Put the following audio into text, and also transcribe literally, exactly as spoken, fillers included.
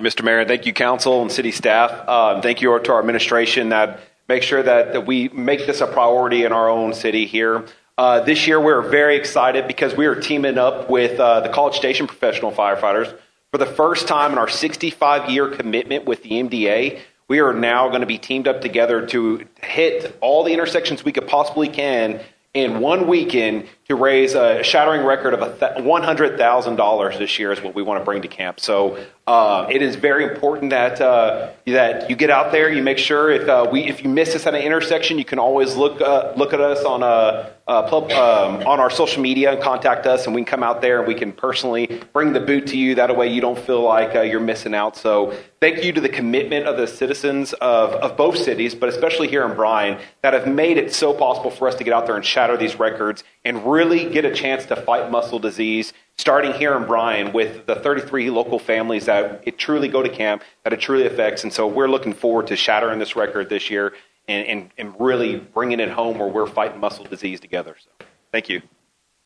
Mister Mayor. Thank you, council and city staff. Uh, thank you to our administration that make sure that, that we make this a priority in our own city here. Uh, this year, we're very excited because we are teaming up with uh, the College Station Professional Firefighters. For the first time in our sixty-five year commitment with the M D A, we are now going to be teamed up together to hit all the intersections we could possibly can in one weekend to raise a shattering record of one hundred thousand dollars this year is what we want to bring to camp. So uh, it is very important that uh, that you get out there. You make sure if uh, we if you miss us at an intersection, you can always look uh, look at us on a, a pub, um, on our social media and contact us, and we can come out there and we can personally bring the boot to you. That way, you don't feel like uh, you're missing out. So thank you to the commitment of the citizens of, of both cities, but especially here in Bryan, that have made it so possible for us to get out there and shatter these records and really get a chance to fight muscle disease, starting here in Bryan with the thirty-three local families that it truly go to camp, that it truly affects. And so we're looking forward to shattering this record this year and, and, and really bringing it home where we're fighting muscle disease together. So thank you.